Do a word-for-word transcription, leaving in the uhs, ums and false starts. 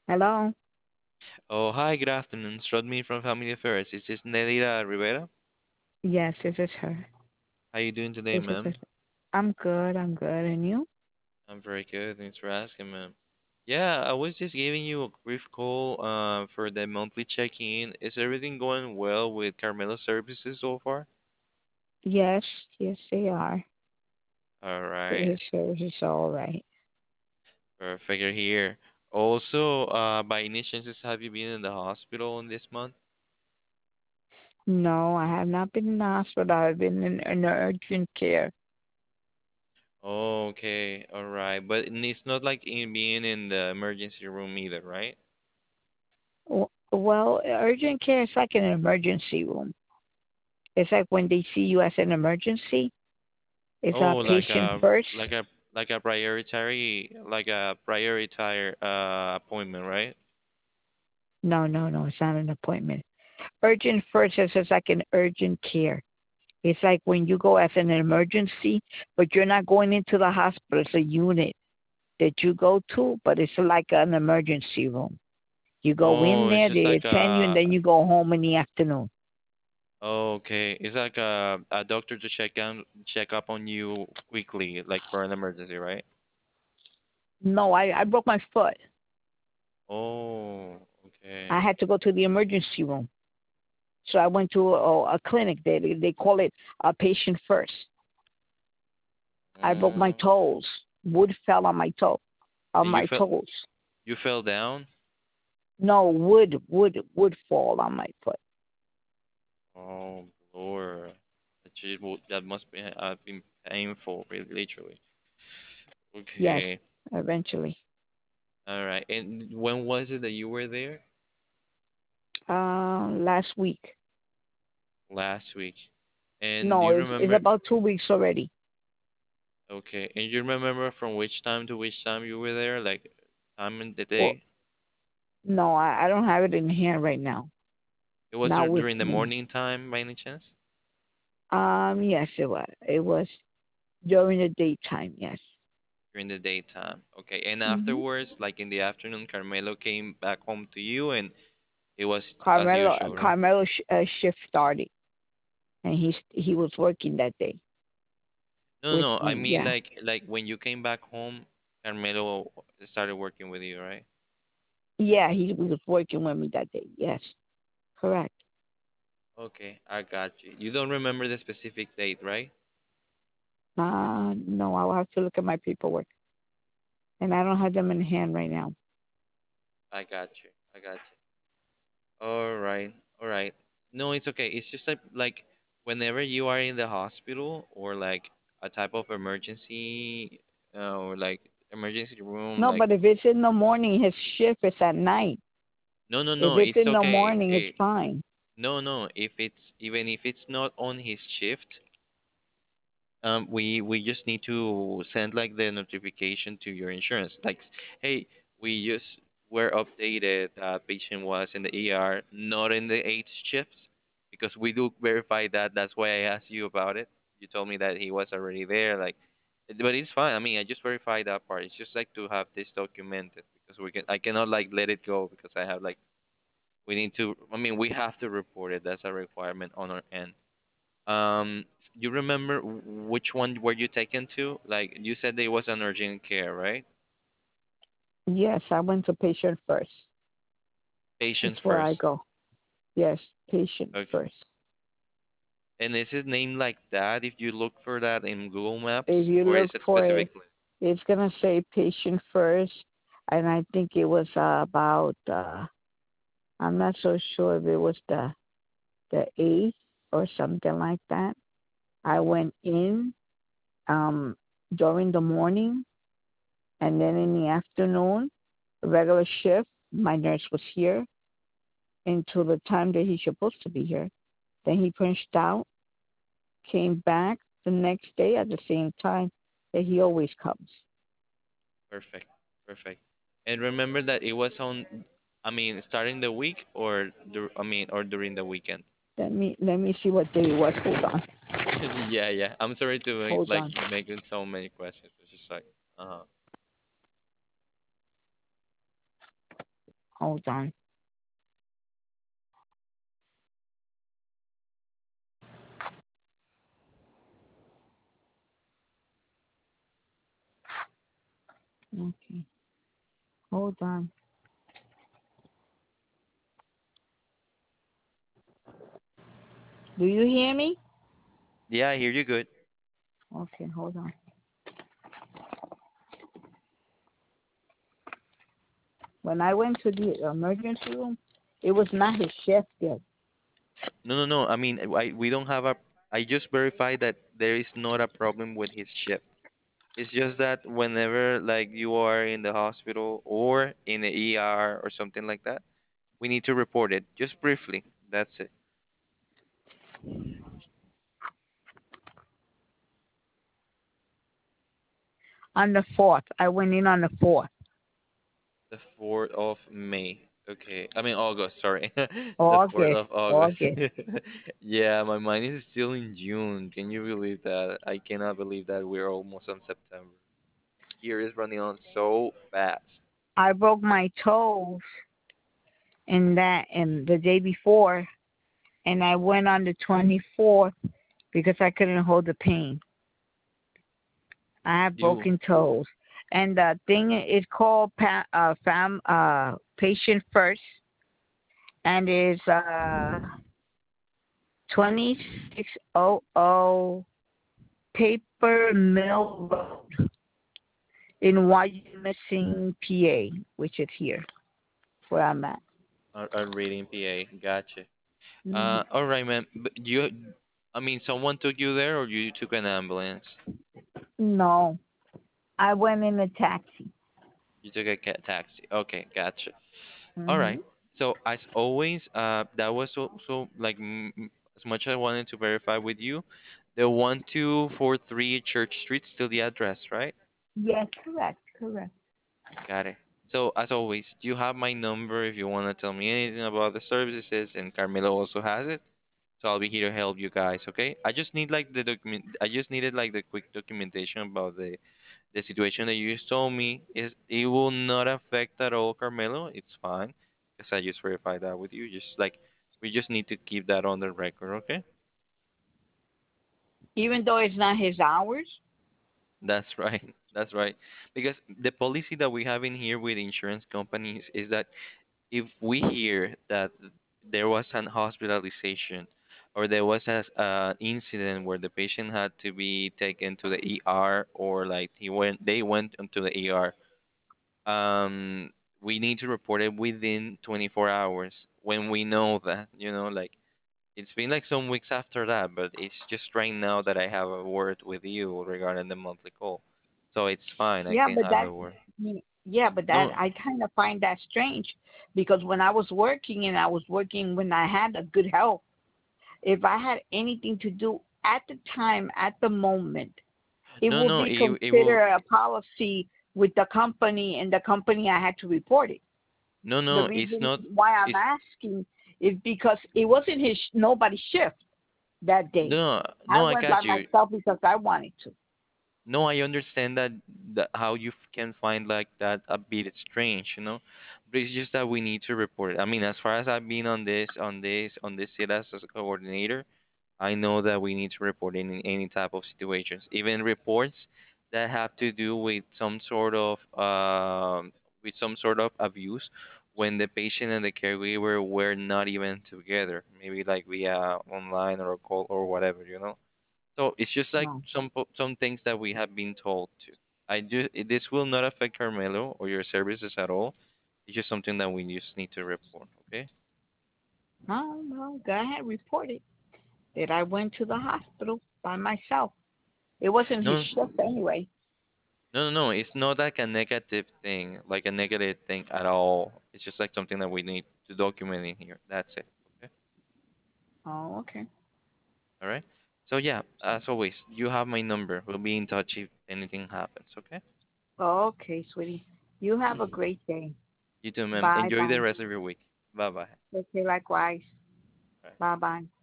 Hello? Oh, hi, good afternoon. It's Rodney from Family Affairs. Is this Nelida Rivera? Yes, this is her. How you doing today, This is her. ma'am? I'm good. I'm good. And you? I'm very good. Thanks for asking, ma'am. Yeah, I was just giving you a brief call uh, for the monthly check-in. Is everything going well with Carmela Services so far? Yes, yes, they are. All right. His service is all right. Perfect. You're here. Also, uh, by any chances, have you been in the hospital in this month? No, I have not been in the hospital. I've been in, in urgent care. Oh, okay. All right. But it's not like in being in the emergency room either, right? W- Well, urgent care is like an emergency room. It's like when they see you as an emergency, it's a Oh, like patient a first. like a like a priority like a priority uh appointment, right? No, no, no, it's not an appointment. Urgent first is just like an urgent care. It's like when you go as an emergency, but you're not going into the hospital. It's a unit that you go to, but it's like an emergency room. You go in Oh, it's there, just they like attend you, and a then you go home in the afternoon. oh, okay. It's like a a doctor to check on check up on you quickly, like for an emergency, right? No, I, I broke my foot. Oh, I okay. had to go to the emergency room. So I went to a, a clinic. They, they they call it a patient first. I broke my Oh, toes. Wood fell on my toe, on and you my fell toes. you fell down? No, wood, wood, wood fall on my foot. Oh, Lord. That just will- that must be have been painful, really, literally. Yes, Okay. eventually. All right. And when was it that you were there? Uh, last week. Last week. And do No, you it's, it's remember? about two weeks already. Okay. And you remember from which time to which time you were there? Like time in the Well, day? no, I, I don't have it in hand right now. It was Not dur- with during the me. morning time by any chance? Um, yes, it was. It was during the daytime. Yes. During the daytime. Okay. And hmm afterwards, like in the afternoon, Carmelo came back home to you and it was as Carmelo, usual, right? Carmelo sh- uh, shift started, and he he was working that day No, with no. I me. mean Yeah. like like when you came back home, Carmelo started working with you, right? Yeah, he was working with me that day. Yes, correct. Okay, I got you. You don't remember the specific date, right? Uh, no, I'll have to look at my paperwork, and I don't have them in hand right now. I got you. I got you. All right, all right. No, it's okay. It's just like like whenever you are in the hospital or like a type of emergency uh, or like emergency room, No, like but if it's in the morning, his shift is at night. no, no, If no, it's it's in the okay. morning, it's Eh, fine. no, no. If it's even if it's not on his shift, um, we we just need to send like the notification to your insurance, like, hey, we just were updated. Uh, patient was in the E R, not in the eight shifts, because we do verify that. That's why I asked you about it. You told me that he was already there, like, but it's fine. I mean, I just verified that part. It's just like to have this documented because we can. I cannot like let it go because I have like we need to. I mean, we have to report it. That's a requirement on our end. Um, you remember which one were you taken to? Like you said, it was an urgent care, right? Yes, I went to patient first. That's Patient where I first. go. Yes, patient Okay. first. And is it named like that if you look for that in Google If Maps, you or look is it for it, specifically? it's gonna say patient first, and I think it was uh, about. Uh, I'm not so sure if it was the the eighth or something like that. I went in um, during the morning, and then in the afternoon, regular shift. My nurse was here until the time that he's supposed to be here. Then he punched out, came back the next day at the same time that he always comes. Perfect. Perfect. And remember that it was on, I mean, starting the week or dur- I mean, or during the weekend. Let me let me see what day it was. Hold on. Yeah, yeah. I'm sorry to make, Hold like on. making so many questions. It's just like, uh-huh. Hold on. Okay. Hold on. Do you hear me? Yeah, I hear you good. Okay, hold on. When I went to the emergency room, it was not his shift yet. No, no, no. I mean, I we don't have a. I just verified that there is not a problem with his shift. It's just that whenever like you are in the hospital or in the E R or something like that, we need to report it just briefly. That's it. On the fourth, I went in on the fourth. The fourth of May. Okay. I mean August, sorry. The fourth August, of August. August. Yeah, my mind is still in June. Can you believe that? I cannot believe that we're almost on September. Year is running on so fast. I broke my toes in that and the day before, and I went on the twenty-fourth because I couldn't hold the pain. I have You broken toes, and the thing is called pa- uh, fam uh, patient first, and is uh twenty-six hundred Paper Mill Road in Wyomissing, P A, which is here where I'm at. are, are reading P A. Gotcha. Mhm. Uh, all right, man. But you, I mean, someone took you there, or you took an ambulance? No, I went in a taxi. You took a ca- taxi. Okay, gotcha. All Mhm. right. So as always, uh, that was also like m- m- as much as I wanted to verify with you. The one two four three Church Street, still the address, right? Yes, correct, correct. Got it. So as always, you have my number if you want to tell me anything about the services, and Carmelo also has it. So I'll be here to help you guys. Okay? I just need like the document. I just needed like the quick documentation about the the situation that you just told me. Is it will not affect at all, Carmelo. It's fine because I just verified that with you. Just like we just need to keep that on the record. Okay? Even though it's not his hours. That's right. That's right. Because the policy that we have in here with insurance companies is that if we hear that there was an hospitalization or there was an uh, incident where the patient had to be taken to the E R or like he went they went into the E R, um we need to report it within twenty-four hours when we know that, you know, like it's been like some weeks after that, but it's just right now that I have a word with you regarding the monthly call. So it's fine, I Yeah, can but have that a word. yeah, but that No, I kind of find that strange because when I was working and I was working when I had a good health, if I had anything to do at the time, at the moment, it no, would no, be it it will. considered a policy with the company, and the company I had to report it. No, The no, it's reason not. why I'm It's asking is because it wasn't his nobody's shift that day. no, I no. I went by got you. myself because I wanted to. No, I understand that, that how you f- can find like that a bit strange, you know. But it's just that we need to report it. I mean, as far as I've been on this, on this, on this seat as a coordinator, I know that we need to report in any type of situations, even reports that have to do with some sort of um with some sort of abuse when the patient and the caregiver were not even together, maybe like via online or a call or whatever, you know. So it's just like No. some po- some things that we have been told to. I do this will not affect Carmelo or your services at all. It's just something that we just need to report. Okay? No, no, go ahead, report it. That I went to the hospital by myself. It wasn't his No, shift anyway. no, no, no. It's not like a negative thing, like a negative thing at all. It's just like something that we need to document in here. That's it. Okay? Oh, okay. All right. So yeah, as always, you have my number. We'll be in touch if anything happens. Okay? Okay, sweetie. You have a great day. You too, ma'am. Bye Enjoy the bye. rest of your week. Bye bye. Okay, likewise. Bye bye.